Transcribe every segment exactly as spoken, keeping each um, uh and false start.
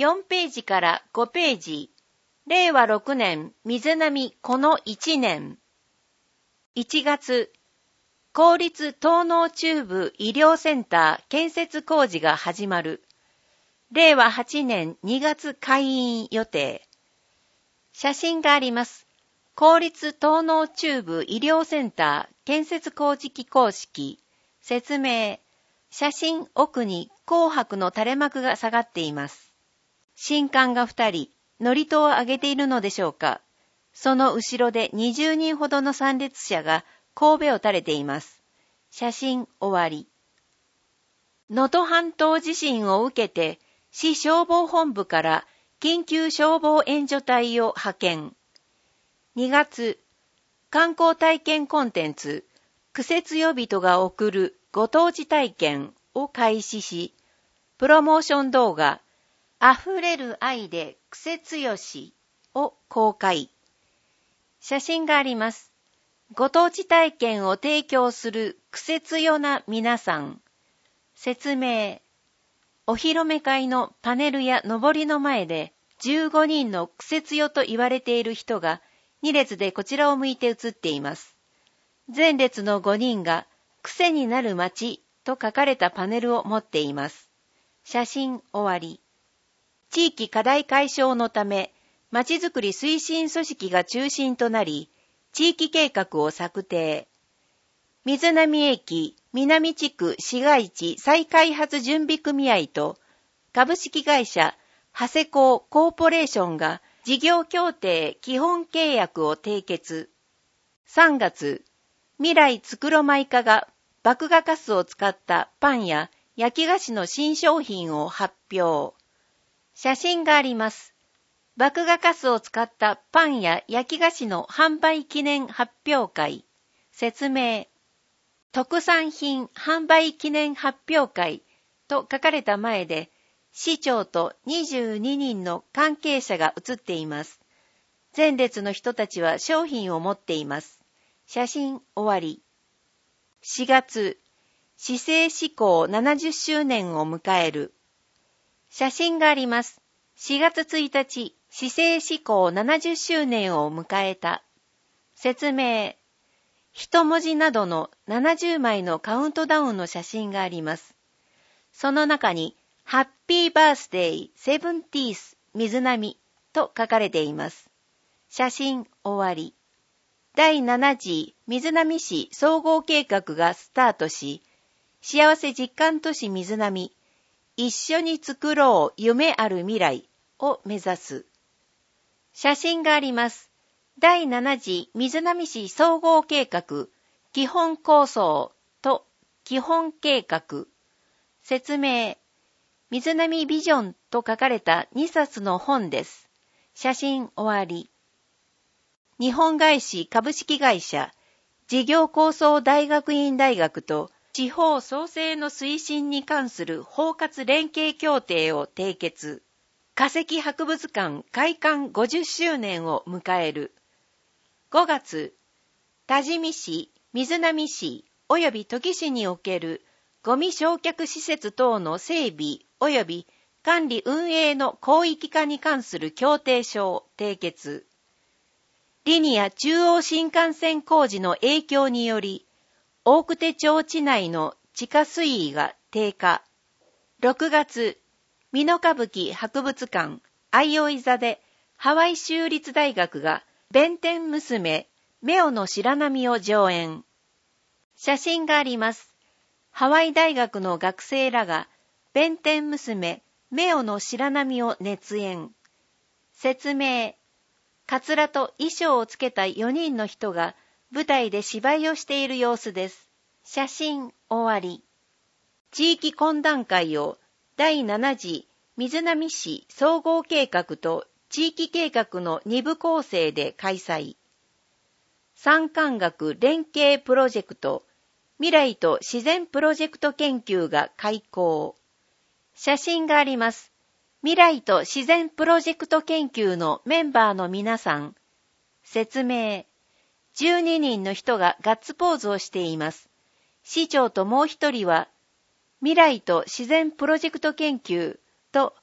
よんページからごページ。れいわろくねん水波このいちねん。いちがつ、公立東農中部医療センター建設工事が始まる。れいわはちねんにがつ開院予定。写真があります。公立東農中部医療センター建設工事記公式。説明。写真奥に紅白の垂れ幕が下がっています。神官がふたり、祝詞を上げているのでしょうか。その後ろでにじゅうにんほどの参列者が神戸を垂れています。写真終わり。能登半島地震を受けて、市消防本部から緊急消防援助隊を派遣。にがつ、観光体験コンテンツ、苦節予備人が送るご当地体験を開始し、プロモーション動画、あふれる愛で苦節よしを公開。写真があります。ご当地体験を提供する苦節よな皆さん。説明。お披露目会のパネルや上りの前でじゅうごにんの苦節よと言われている人がに列でこちらを向いて写っています。前列のごにんが癖になる街と書かれたパネルを持っています。写真終わり。地域課題解消のため、まちづくり推進組織が中心となり、地域計画を策定。水波駅南地区市街地再開発準備組合と株式会社長谷工コーポレーションが事業協定基本契約を締結。さんがつ、未来つくろ米化が麦芽かすを使ったパンや焼き菓子の新商品を発表。写真があります。麦芽かすを使ったパンや焼き菓子の販売記念発表会。説明。特産品販売記念発表会と書かれた前で、市長とにじゅうににんの関係者が写っています。前列の人たちは商品を持っています。写真終わり。しがつ、市政施行ななじゅっしゅうねんを迎える。写真があります。しがつついたち、市政施行ななじゅっしゅうねんを迎えた。説明。一文字などのななじゅうまいのカウントダウンの写真があります。その中に、ハッピーバースデーセブンティース水波と書かれています。写真終わり。だいなな次水波市総合計画がスタートし、幸せ実感都市水波、一緒に作ろう夢ある未来を目指す。写真があります。だいなな次水波市総合計画、基本構想と基本計画。説明。水波ビジョンと書かれたにさつの本です。写真終わり。日本外資株式会社、事業構想大学院大学と地方創生の推進に関する包括連携協定を締結。化石博物館開館ごじゅっしゅうねんを迎える。ごがつ、多治見市、水波市及び土岐市におけるゴミ焼却施設等の整備及び管理運営の広域化に関する協定書を締結。リニア中央新幹線工事の影響により、大久手町地内の地下水位が低下。ろくがつ、美濃歌舞伎博物館相生座でハワイ州立大学が弁天娘メオの白波を上演。写真があります。ハワイ大学の学生らが弁天娘メオの白波を熱演。説明。カツラと衣装をつけたよにんの人が舞台で芝居をしている様子です。写真終わり。地域懇談会をだいなな次水波市総合計画と地域計画のに部構成で開催。産官学連携プロジェクト未来と自然プロジェクト研究が開講。写真があります。未来と自然プロジェクト研究のメンバーの皆さん。説明。じゅうににんの人がガッツポーズをしています。市長ともう一人は、未来と自然プロジェクト研究と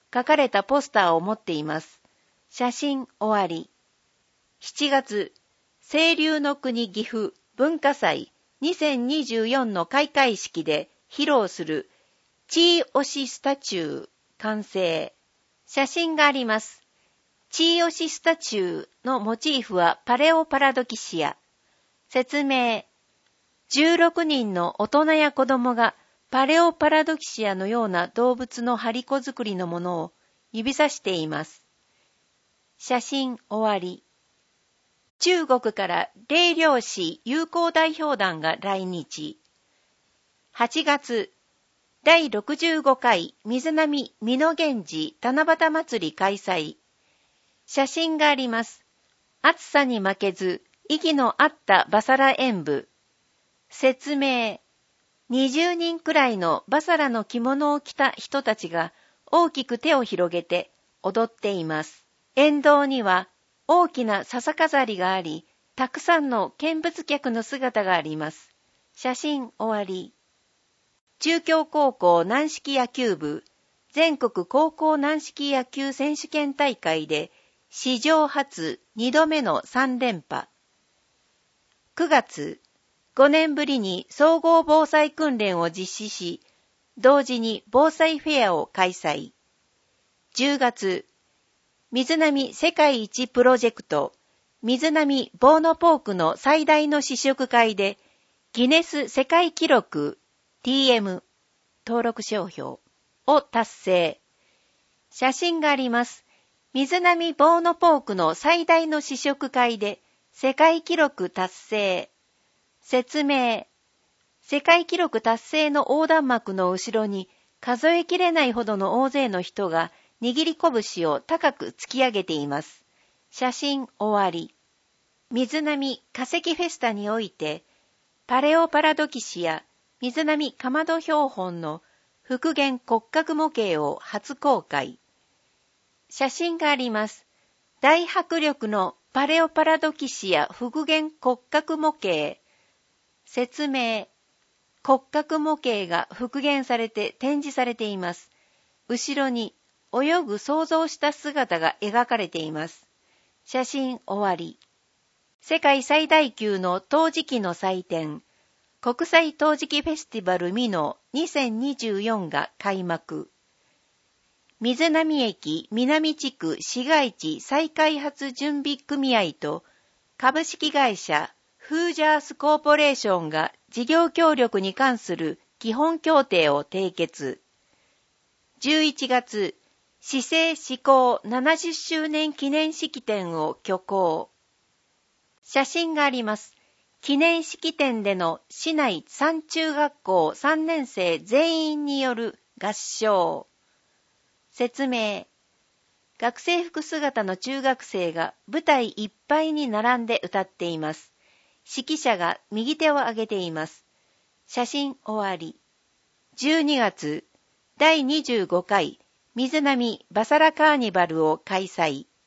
書かれたポスターを持っています。写真終わり。しちがつ、清流の国岐阜文化祭にせんにじゅうよんの開会式で披露するチーオシスタチュー完成。写真があります。チーオシスタチューのモチーフはパレオパラドキシア。説明。じゅうろくにんの大人や子供がパレオパラドキシアのような動物の張り子作りのものを指さしています。写真終わり。中国から霊領士友好代表団が来日。はちがつ、だいろくじゅうごかい水波美濃源氏七夕祭り開催。写真があります。暑さに負けず、意義のあったバサラ演舞。説明。にじゅうにんくらいのバサラの着物を着た人たちが大きく手を広げて踊っています。沿道には大きな笹飾りがあり、たくさんの見物客の姿があります。写真終わり。中京高校軟式野球部全国高校軟式野球選手権大会で史上初にどめのさんれんぱ。くがつ、ごねんぶりに総合防災訓練を実施し、同時に防災フェアを開催。じゅうがつ、水波世界一プロジェクト、水波ボーノポークの最大の試食会で、ギネス世界記録 ティーエム 登録商標を達成。写真があります。水波ボーノポークの最大の試食会で世界記録達成。説明。世界記録達成の横断幕の後ろに数えきれないほどの大勢の人が握り拳を高く突き上げています。写真終わり。水波化石フェスタにおいてパレオパラドキシア水波かまど標本の復元骨格模型を初公開。写真があります。大迫力のパレオパラドキシア復元骨格模型。説明。骨格模型が復元されて展示されています。後ろに泳ぐ想像した姿が描かれています。写真終わり。世界最大級の陶磁器の祭典、国際陶磁器フェスティバル美濃にせんにじゅうよんが開幕。水波駅南地区市街地再開発準備組合と株式会社フージャースコーポレーションが事業協力に関する基本協定を締結。じゅういちがつ、市政施行ななじゅっしゅうねん記念式典を挙行。写真があります。記念式典での市内三中学校さんねんせい全員による合唱。説明。学生服姿の中学生が舞台いっぱいに並んで歌っています。指揮者が右手を上げています。写真終わり。じゅうにがつ、だいにじゅうごかい水波バサラカーニバルを開催。